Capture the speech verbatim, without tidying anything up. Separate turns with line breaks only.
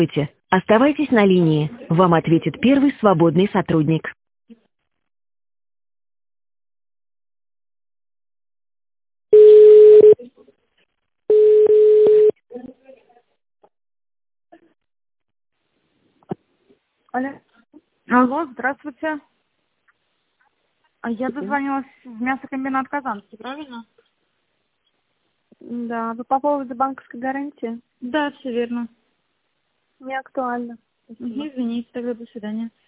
Здравствуйте. Оставайтесь на линии. Вам ответит первый свободный сотрудник.
Алло.
Алло, здравствуйте. А я
Мгм.
дозвонилась в мясокомбинат Казанский, правильно?
Да, вы по поводу банковской гарантии?
Да, все верно.
Не актуально.
Мгм,
Спасибо.
извините, тогда до свидания.